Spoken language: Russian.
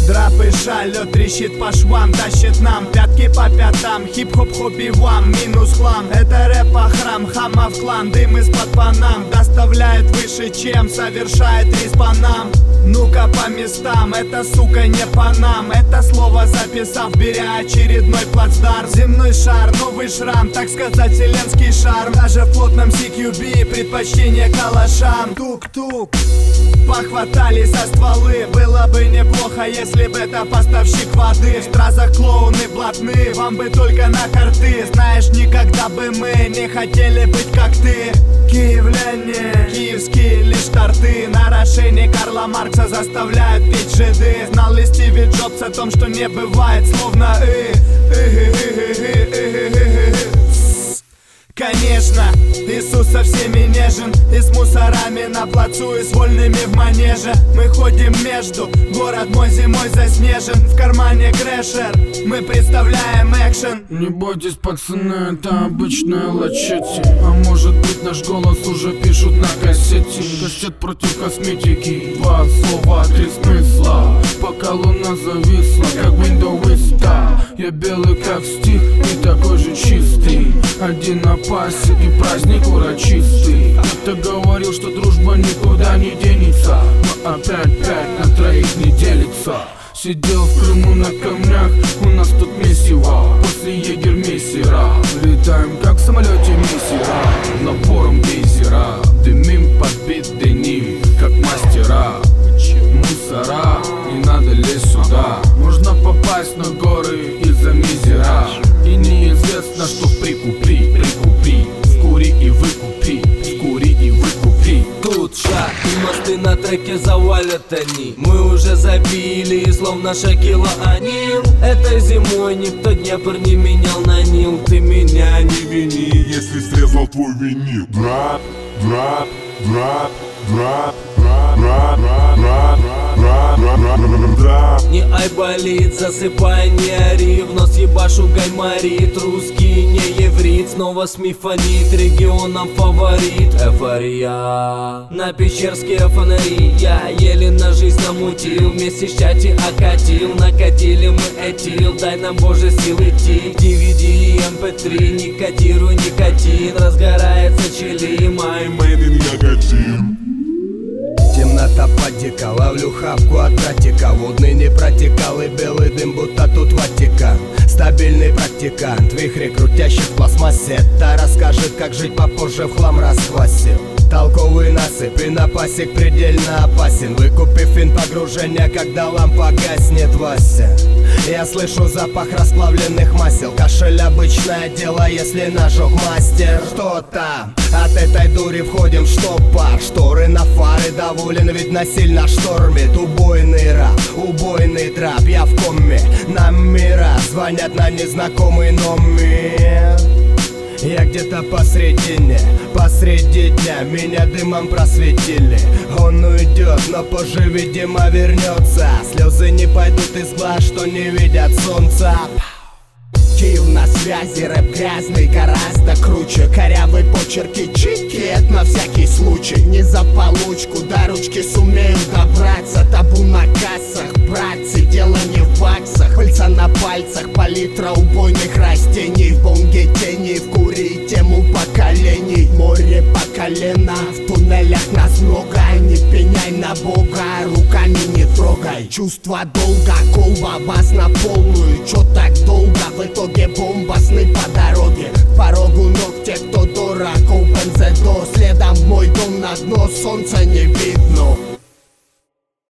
Драпы шалет, трещит по швам, тащит нам пятки по пятам. Хип-хоп, хобби, вам, минус хлам. Это рэп по храм, хама в клан. Дым из-под панам доставляет выше, чем совершает рейс по нам. Ну-ка по местам, это сука не по нам. Это слово записав, беря очередной плацдарм. Земной шар, новый шрам, так сказать вселенский шарм. Даже в плотном CQB предпочтение калашам. Тук-тук, похватали за стволы. Было бы неплохо, если бы это поставщик воды. В стразах клоуны блатны, вам бы только на карты. Знаешь, никогда бы мы не хотели быть как ты. Киевляне, киевские лишь торты. На рошение Карла Маркса заставляют петь жиды. Знал ли Стиви Джобс о том, что не бывает словно Конечно, Иисус со всеми нежен. И с мусорами на плацу, и с вольными в манеже. Мы ходим между, город мой зимой заснежен. В кармане крэшер, мы представляем экшен. Не бойтесь, пацаны, это обычная лачетти. А может быть наш голос уже пишут на кассете. Кастет против косметики, два слова, три смысла. Пока луна зависла, как Windows Vista. Я белый как стих, и такой же чистый. Один на пасе и праздник урочистый. Кто-то говорил, что дружба никуда не денется, но опять пять на троих не делится. Сидел в Крыму на камнях, у нас тут месиво. После егермейсера летаем как в самолете мессера. Напором гейзера, дымим подбитый ним, как мастера. Мусора, не надо лезть сюда. Можно попасть на горы из-за мизера. И неизвестно, что в прикупи, вкури и выкупи, вкури и выкупи. Тут шаг, и мосты на треке завалят они. Мы уже забили, словно Шакила Анил. Этой зимой никто Днепр не менял на Нил. Ты меня не вини, если срезал твой винил. Драп, драп, драп, драп, драп, драп, драп, не айболит, засыпай, не ори. В нос ебашу гайморит. Русский не еврит, снова смифонит. Регионом фаворит, эйфория. На пещерские фонари я еле на жизнь намутил. Вместе с чати окатил, накатили мы этил. Дай нам боже сил идти. DVD и MP3, не кодируй никотин. Разгорается чили, my made in Яготин. Темнота падика, ловлю хапку от братика. Водный не протекал и белый дым, будто тут Ватикан. Стабильный практикант, вихри крутящий в пластмассе. Это расскажет, как жить попозже в хлам расхвасил. Толковый насыпь и напасик предельно опасен. Выкупив фин погружения, когда лампа гаснет, Вася. Я слышу запах расплавленных масел. Кашель обычное дело, если нажег мастер. Что там? От этой дури входим в штопор. Шторы на фары доволен, ведь насильно штормит. Убойный рап, убойный трап, я в коме. Нам мира звонят на незнакомый номер. Я где-то посредине, посреди дня. Меня дымом просветили. Он уйдет, но позже, видимо, вернется. Слезы не пойдут из глаз, что не видят солнца. Киев на связи, рэп грязный, гораздо круче. Корявый почерки, чики, на всякий случай. Не за получку, до ручки сумею добраться. Табу на кассах, братцы, дело не в баксах. Пыльца на пальцах, палитра убойных растений. В бонге тени, в кури тему поколений. Море по колено, в туннелях нас много. Не пеняй на бога, руками не трогай. Чувство долга, колба, бас на полную. Чё так долго, в итоге бомба, сны по дороге. К порогу ног те, кто дорог, open the door. Следом в мой дом на дно, солнца не видно.